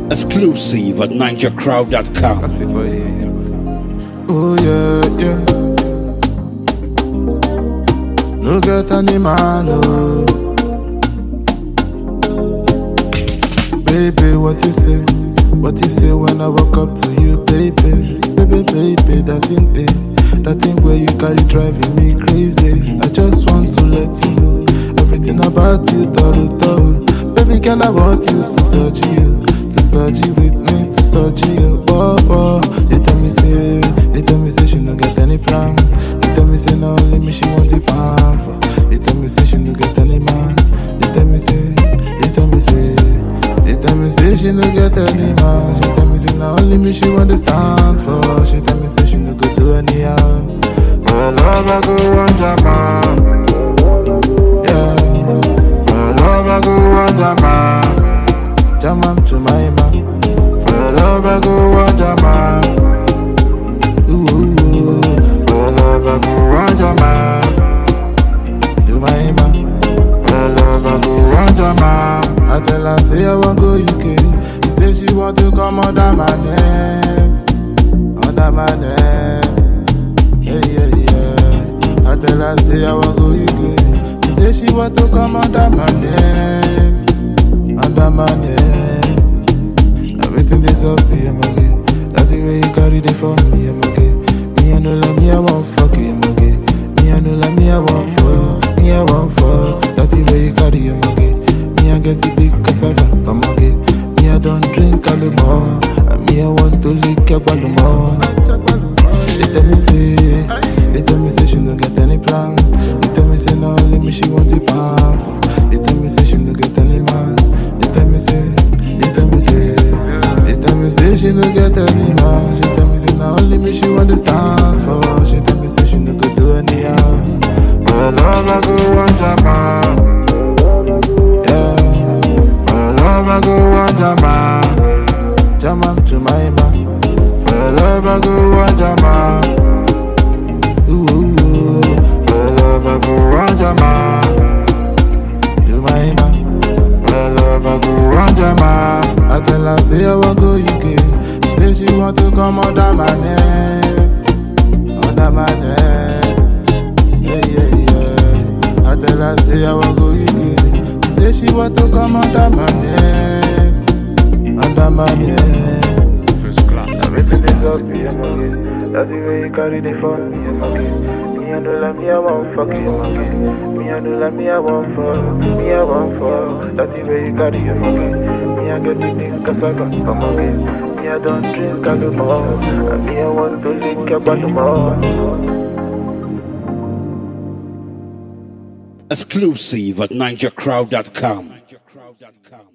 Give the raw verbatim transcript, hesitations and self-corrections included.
Exclusive at ninja crowd dot com. Oh yeah, yeah. No get any man, oh. Baby, what you say? What you say when I walk up to you, baby? Baby, baby, that thing, thing, that thing where you carry driving me crazy. I just want to let you know everything about you, toru toru. Baby girl, I want you to search you, to search you with me, to search you. Oh, oh. You tell me say, you tell me say she no get any plan. You tell me say no only me she want the pan for. You tell me say she no get any man. You tell me say, you tell me say, you tell me say she no get any man. She tell me say no only me she want to stand for. She tell me say she no go do anyhow. Oh love I go on Japan. Yeah. Oh love I go on Japan. Jaman to my man. For love I go on Jaman. Ooh, ooh, ooh. For love I go on Jaman. To my man. For love I go on Jaman. I tell her say I want go U K. She say she want to come under my name. Under my name. Yeah, yeah, yeah. I tell her say I want go U K. She say she want to come under my name. Under my name. Everything is up to you, okay. That's the way you carry the for me, I'm okay. Me I know like me I want fuck you, I'm okay. Me I know like me I want fuck. Me I want fuck. That's the way you carry, I'm okay. Me I get the big cassava, I'm okay. Me I don't drink alcohol. And me I want to lick your balloon. They tell me say, they tell me say she no get any plan. They tell me say no only me she want the pan for. They tell me say she no get any man. They tell me say, they tell me say, they tell me say she no get any man. She tell me say no only me she want to stand for. She tell me say she no go do anyhow. Oh love I go on Japan. Yeah. Oh love I go on Japan. Jaman to my man. For love I go on Jaman. Ooh, ooh, ooh. For love I go on Jaman. To my man. For love I go on Jaman. I tell her say I want go U K. She say she want to come under my name. Under my name. Yeah, yeah, yeah. I tell her say I want go U K. She say she want to come under my name. Under my name. Everything is up to you, okay. That's the way you carry the phone, yeah, okay. Me I know like me I want fuck you, okay. Me I know like me I want fuck. Me I want fuck. That's the way you carry you, okay. Me I get the thing cassava, I'm okay. Me I don't drink alcohol. And me I want to lick your bottom. Exclusive at ninja crowd dot com.